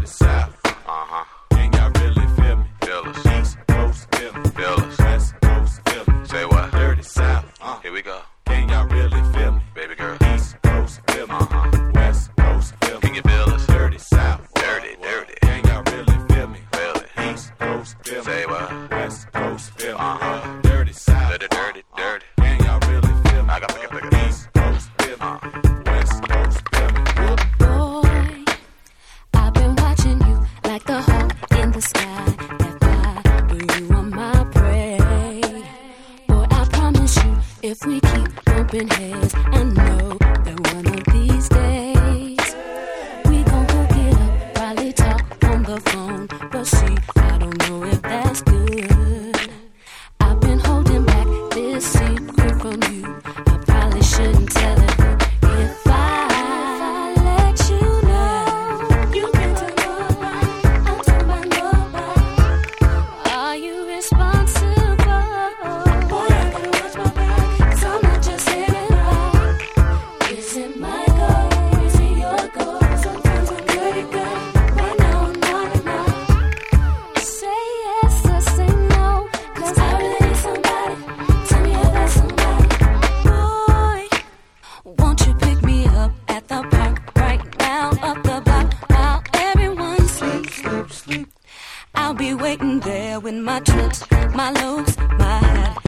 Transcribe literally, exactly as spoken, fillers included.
dirty South. Uh-huh. Can y'all really feel me? Feel us. East Coast, feel me. Feel us. West Coast, feel me. Say what? Dirty South. Uh. Here we go. Can y'all really feel me? Baby girl. East Coast, feel me. Uh-huh. West Coast, feel me. Can you feel us? Dirty South. Dirty, dirty. Can y'all really feel me? Feel it. East Coast, feel me. Say what? West Coast, feel me. Uh-huh. Dirty South. Dirty, dirty, dirty. Can y'all really feel me? I got to pick it up. East Coast, feel me. West Coast, feel me. Boy, I've been watching you like the hawk in the sky. That fly, but you are my prey. Boy, I promise you, if we keep bumping heads, I know that one of these days we gon' hook it up, probably talk on the phone. But see, I don't know if that's good. I've been holding back this secret from you. I probably shouldn't tell it, but if I let you know, you can tell nobody, I'm told by nobody. Are you responsible? Boy, I gotta watch my back, 'cause I'm not just saying bye. Is it my goal? Is it your goal? Sometimes I'm good at good. Right now I'm not enough. Say yes or say no, 'cause I really need somebody. Tell me if that's somebody. Boy, won't you pick me up at the park right now, up the block, while everyone sleeps, sleep, sleep. I'll be waiting there with my tricks, my looks, my